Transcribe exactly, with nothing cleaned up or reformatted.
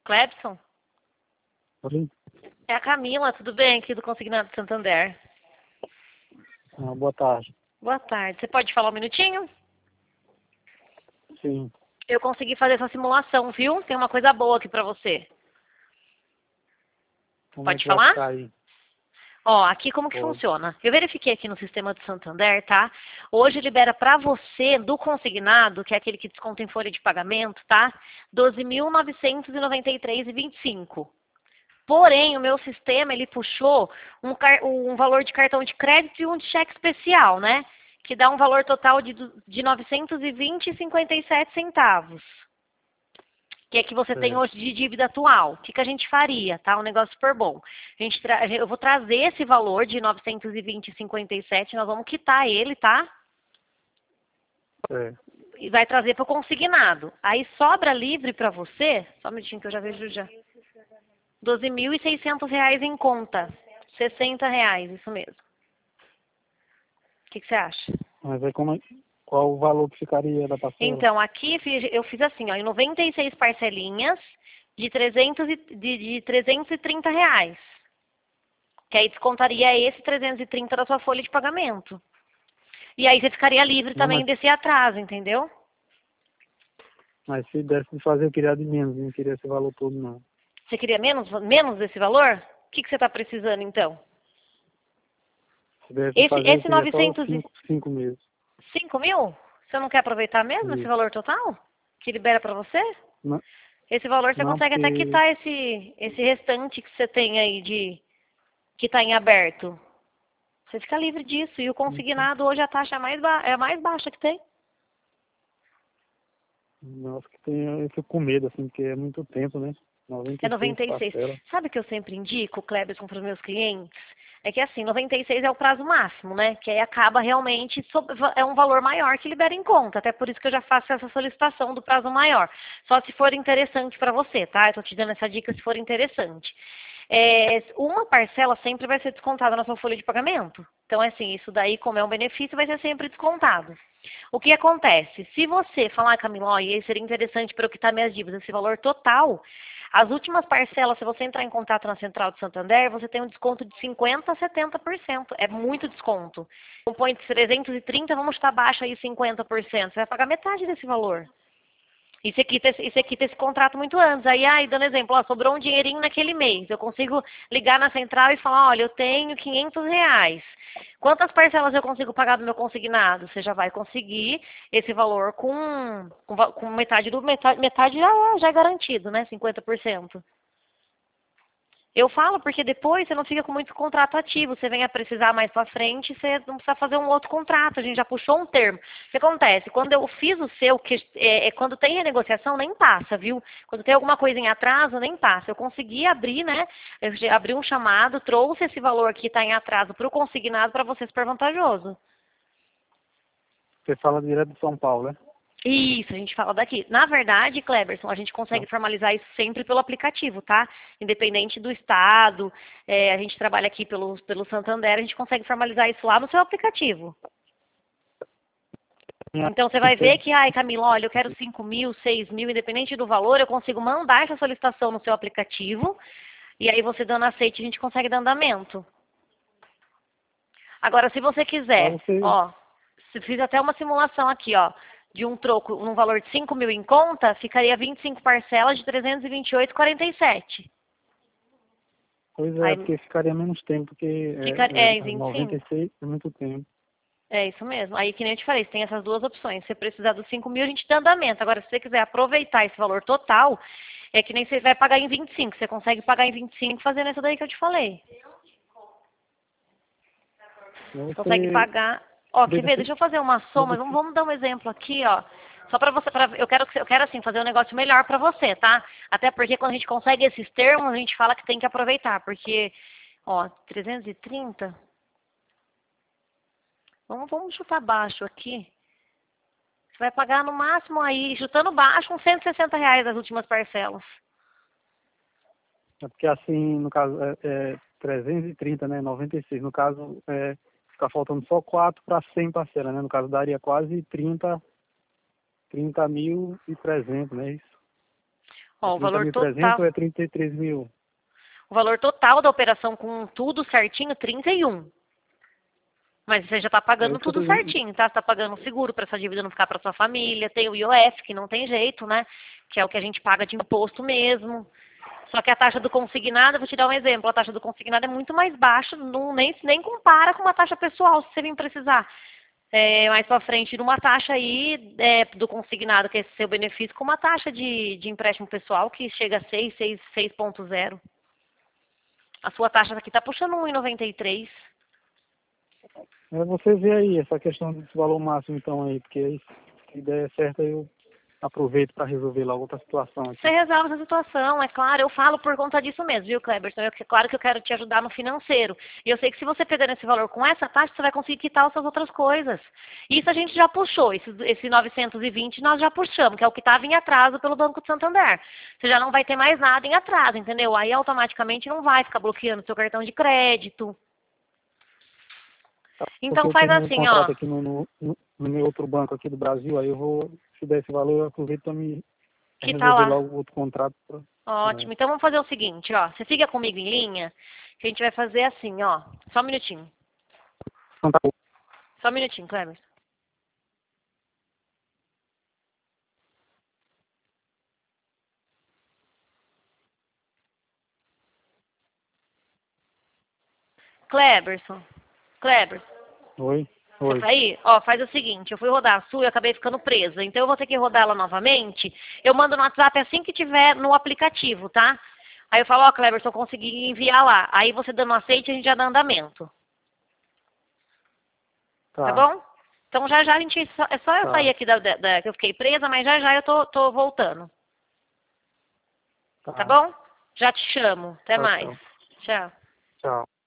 Clebson? Oi? É a Camila, tudo bem? Aqui do Consignado Santander. Ah, boa tarde. Boa tarde. Você pode falar um minutinho? Sim. Eu consegui fazer essa simulação, viu? Tem uma coisa boa aqui pra você. Como é Pode que vai falar? ficar aí? Ó, aqui como que Pode. funciona? Eu verifiquei aqui no sistema do Santander, tá? Hoje libera pra você, do consignado, que é aquele que desconta em folha de pagamento, tá? doze mil novecentos e noventa e três reais e vinte e cinco centavos. Porém, o meu sistema, ele puxou um, car- um valor de cartão de crédito e um de cheque especial, né? Que dá um valor total de, du- de novecentos e vinte reais e cinquenta e sete centavos. Que é que você tem Certo. hoje de dívida atual. O que, que a gente faria, tá? Um negócio super bom. A gente tra- Eu vou trazer esse valor de novecentos e vinte reais e cinquenta e sete, nós vamos quitar ele, tá? Certo. E vai trazer para o consignado. Aí sobra livre para você, só um minutinho que eu já vejo já. doze mil e seiscentos reais em conta. sessenta reais, isso mesmo. O que, que você acha? Mas aí como é... qual o valor que ficaria da parcela? Então, aqui fiz- eu fiz assim, ó, em noventa e seis parcelinhas de, trezentos e, de, de trezentos e trinta reais. Que aí descontaria esse trezentos e trinta da sua folha de pagamento. E aí você ficaria livre Não, também mas, desse atraso, entendeu? mas se desse de fazer, eu queria de menos, não queria esse valor todo, não. Você queria menos, menos desse valor? O que, que você está precisando, então? Se desse de Esse, fazer, eu esse queria só novecentos e cinco, cinco meses. cinco mil? Você não quer aproveitar mesmo esse Isso. valor total? Que libera para você? Não, Esse valor você não, consegue até porque... quitar esse, esse restante que você tem aí de que está em aberto. Você fica livre disso. E o consignado hoje a taxa é mais, ba é a mais baixa que tem. Nossa, que tem, eu fico com medo, assim, porque é muito tempo, né? noventa É e seis noventa e seis. parcelas. Sabe o que eu sempre indico, Cleberson, para os meus clientes? É que assim, noventa e seis é o prazo máximo, né? Que aí acaba realmente, sob- é um valor maior que libera em conta. Até por isso que eu já faço essa solicitação do prazo maior. Só se for interessante para você, tá? Eu tô te dando essa dica se for interessante. É, uma parcela sempre vai ser descontada na sua folha de pagamento. Então, assim, isso daí, como é um benefício, vai ser sempre descontado. O que acontece? Se você falar, ah, Camila, ó, e aí seria interessante para eu quitar minhas dívidas, esse valor total, as últimas parcelas, se você entrar em contato na Central de Santander, você tem um desconto de cinquenta por cento a setenta por cento. É muito desconto. Um põe de trezentos e trinta, vamos estar baixo aí cinquenta por cento. Você vai pagar metade desse valor. E você quita, esse- e você quita esse contrato muito antes. Aí, aí, dando exemplo, ó, sobrou um dinheirinho naquele mês. Eu consigo ligar na central e falar, olha, eu tenho quinhentos reais. Quantas parcelas eu consigo pagar do meu consignado? Você já vai conseguir esse valor com, com, va- com metade do metade, metade já, já é garantido, né? cinquenta por cento. Eu falo porque depois você não fica com muito contrato ativo. Você vem a precisar mais para frente, você não precisa fazer um outro contrato. A gente já puxou um termo. O que acontece? Quando eu fiz o seu, que é, é quando tem renegociação, nem passa, viu? Quando tem alguma coisa em atraso, nem passa. Eu consegui abrir, né? Eu já abri um chamado, trouxe esse valor que está em atraso para o consignado para você super vantajoso. Você fala direto de São Paulo, né? Isso, a gente fala daqui. Na verdade, Cleberson, a gente consegue Tá. formalizar isso sempre pelo aplicativo, tá? Independente do estado, é, a gente trabalha aqui pelo, pelo Santander, a gente consegue formalizar isso lá no seu aplicativo. Então você vai ver que, ai Camila, olha, eu quero cinco mil, seis mil, independente do valor, eu consigo mandar essa solicitação no seu aplicativo, e aí você dando aceite, a gente consegue dar andamento. Agora, se você Pra quiser, você... ó, se fiz até uma simulação aqui, ó, de um troco, um valor de cinco mil em conta, ficaria vinte e cinco parcelas de trezentos e vinte e oito reais e quarenta e sete. Pois é, Aí porque ficaria menos tempo, porque fica, é, é, é, vinte e noventa e cinco. seis é muito tempo. É isso mesmo. Aí, que nem eu te falei, você tem essas duas opções. Se você precisar dos cinco mil, a gente dá andamento. Agora, se você quiser aproveitar esse valor total, é que nem você vai pagar em vinte e cinco. Você consegue pagar em vinte e cinco fazendo essa daí que eu te falei. Você consegue Você pagar. Ó, quer deixa, ver? Deixa eu fazer uma soma. Vamos, vamos dar um exemplo aqui, ó. Só para você, pra, eu quero que você- eu quero assim fazer um negócio melhor para você, tá? Até porque quando a gente consegue esses termos, a gente fala que tem que aproveitar, porque, ó, trezentos e trinta. Vamos, vamos chutar baixo aqui. Você vai pagar no máximo aí, chutando baixo, uns cento e sessenta reais das últimas parcelas. é porque assim, no caso, é, é trezentos e trinta, né? noventa e seis. No caso, é, fica faltando só quatro para cem parcelas, né? No caso, daria quase trinta, trinta mil e trezentos, né? Isso. Ó, o valor mil e trezentos total, ou é trinta e três mil? o valor total da operação com tudo certinho, trinta e um. Mas você já está É pagando isso que eu tudo tô dizendo. certinho, tá? Você está pagando o seguro para essa dívida não ficar para sua família, tem o I O F, que não tem jeito, né? Que é o que a gente paga de imposto mesmo. Só que a taxa do consignado, eu vou te dar um exemplo, a taxa do consignado é muito mais baixa, não, nem, nem compara com uma taxa pessoal, se você vir precisar. É, mais para frente, numa taxa aí é, do consignado, que é esse seu benefício, com uma taxa de, de empréstimo pessoal que chega a seis, seis ponto zero. A sua taxa aqui está puxando um vírgula noventa e três. É você ver aí essa questão desse valor máximo então aí, porque aí se der certo eu aproveito para resolver logo outra situação aqui. Você resolve essa situação, é claro, eu falo por conta disso mesmo, viu, Cleberson? Eu, claro que eu quero te ajudar no financeiro. E eu sei que se você pegando esse valor com essa taxa, você vai conseguir quitar as suas outras coisas. Isso a gente já puxou, esse, esse novecentos e vinte nós já puxamos, que é o que estava em atraso pelo Banco de Santander. Você já não vai ter mais nada em atraso, entendeu? Aí automaticamente não vai ficar bloqueando seu cartão de crédito. Porque Então eu faz tenho um assim, ó. contrato aqui no, no, no meu outro banco aqui do Brasil, aí eu vou, se der esse valor, eu aproveito para me Que tá resolver lá. logo outro contrato. Pra, Ótimo. é, Então vamos fazer o seguinte, ó. Você fica comigo em linha, que a gente vai fazer assim, ó. Só um minutinho. então tá bom. Só um minutinho, Cleber. Cleberson. Cleberson. Oi, Você oi. tá aí? Ó, faz o seguinte, eu fui rodar a sua e acabei ficando presa. Então eu vou ter que rodar ela novamente. Eu mando no WhatsApp assim que tiver no aplicativo, tá? Aí eu falo, ó, Cleberson, eu consegui enviar lá. Aí você dando aceite, a gente já dá andamento. Tá Tá, bom? Então já já a gente. É só eu sair tá, aqui da, da, da- que eu fiquei presa, mas já já eu tô, tô voltando. Tá tá. bom? Já te chamo. Até Tchau, mais. tchau. Tchau. Tchau.